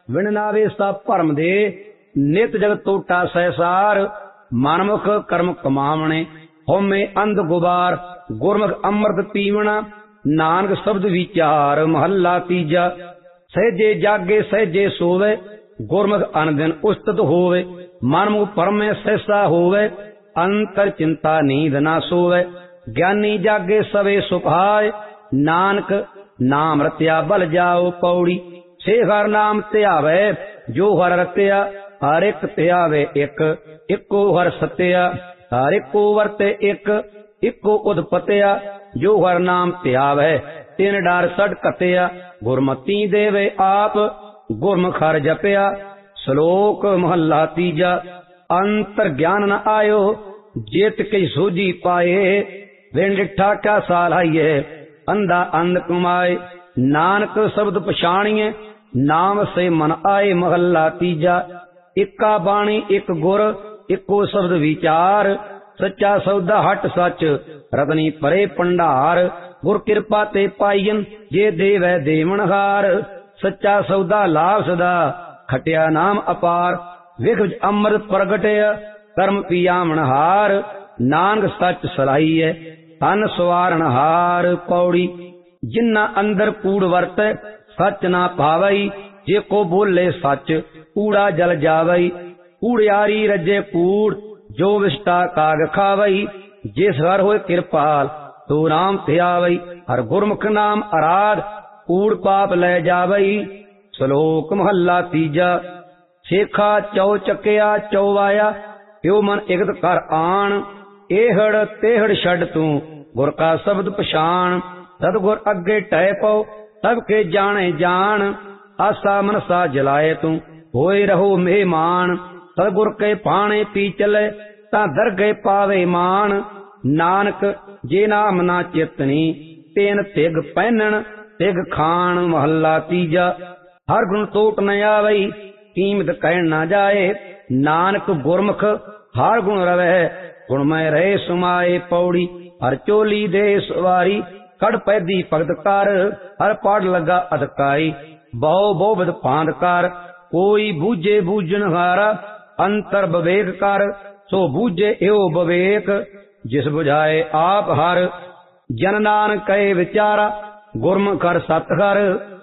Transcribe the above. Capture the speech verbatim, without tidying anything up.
विण नावे सा भरम दे नित जगत टोटा सहसार मनमुख कर्म कमावणे होमे अंध गुबार गुरमुख अमृत पीवना नानक शब्द विचार महला तीजा सहजे जागे सहजे सोवे गुरमुख अनदिन उस्तत होवे मनमुख परमे सहसा होवे अंतर चिंता नींद ना सोवे ज्ञानी जागे सवे सुखाए नानक नाम रत्या बल जाओ पौड़ी से हर नाम त्यावे जो हर रत्या हर एक त्यावे एक इको हर सत्या हर इको वरते एक इको उदपत्या जो हर नाम त्यावे तिन डार सड कत्या गुरमती देवे आप गुरमुख हर जपया श्लोक महला तीजा अंतर ज्ञान न आयो जेत कई सूझी पाए वेण डिठा क्या सालाइए अंधा अंध कुमाए नानक शब्द पछाणिए नाम से मन आए महला तीजा इक्का बाणी एक गुर इको शब्द विचार सच्चा सौदा हट सच रतनी परे पंडार गुर कृपा ते पाईन जे देवै देवनहार सच्चा सौदा लाभ सदा खटिया नाम अपार विख अमृत प्रगटय कर्म पियामण हार नानक सच सलाइए तन सवारण हार पौड़ी जिन्ना अंदर कूड़ वरत सच ना पावई जे को बोले सच कूड़ा जल जावई कूड़ियारी रजे कूड़ जो विष्टा काग खावई जिस हर होए कृपाल तो राम त्यावई हर गुरमुख नाम आराध कूड़ पाप ले जावई श्लोक महला तीजा शेखा चौ चकिया चौवाया प्यो मन इकत कर आन एहड़ तेहड़ छड़ तू गुर का शब्द पछाण सतगुर अगे टह पौ सब के जाने जान आसा मनसा जलाए तू होए रहो मेहमान सतगुर के पाने पी चले ता दरगे पावे मान नानक जे नाम ना चेतनी तेन तिग पहनन तिग खान महला तीजा हर गुण टोट न आवई कीमत कहन ना जाए नानक गुरमुख हर गुण रवै गुणमय रहे सुमाए पौड़ी हर चोली दे सवारी कड़ पैदी भगत कर हर पढ़ लगा अधकाई बहु बहुविध भांत कर कोई बूझे बूझन हारा अंतर विवेक कर सो बूझे एओ विवेक जिस बुझाए आप हर जन नानक कहे विचारा गुरमुख हर सत हर